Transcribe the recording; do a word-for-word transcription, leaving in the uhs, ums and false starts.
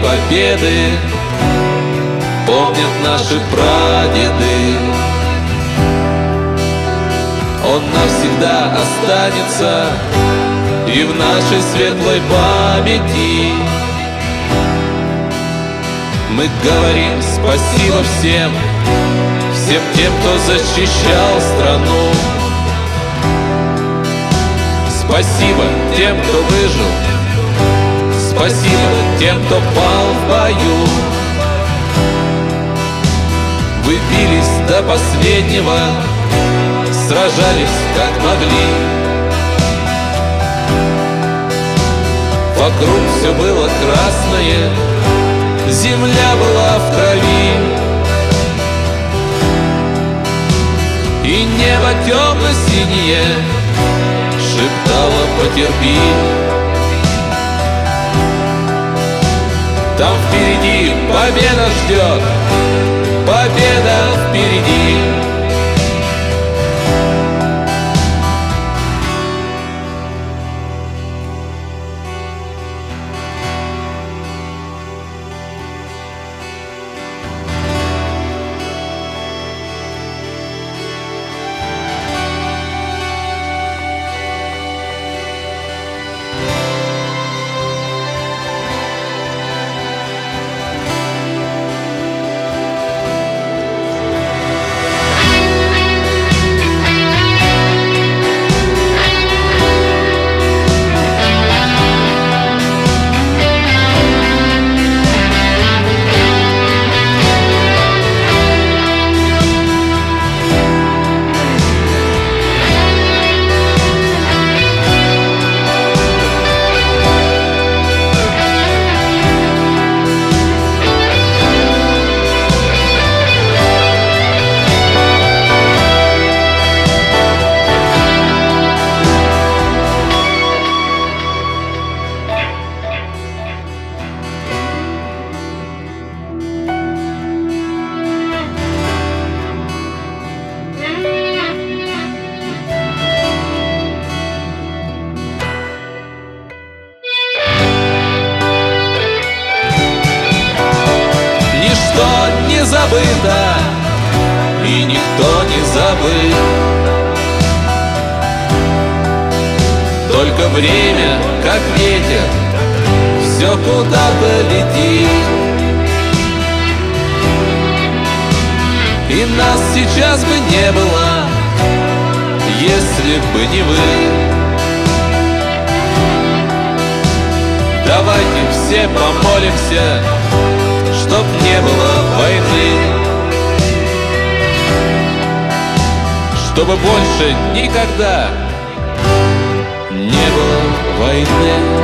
победы помнят наши прадеды. Он навсегда останется и в нашей светлой памяти. Мы говорим спасибо всем, всем тем, кто защищал страну. Спасибо тем, кто выжил, спасибо тем, кто пал в бою. Вы бились до последнего, сражались как могли. Вокруг все было красное, земля была в крови, и небо темно-синее шептало: потерпи. Там впереди победа ждет, победа впереди. Не забыто, и никто не забыл. Только время, как ветер, все куда-то летит. И нас сейчас бы не было, если бы не вы. Давайте все помолимся, чтоб не было войны, чтобы больше никогда не было войны.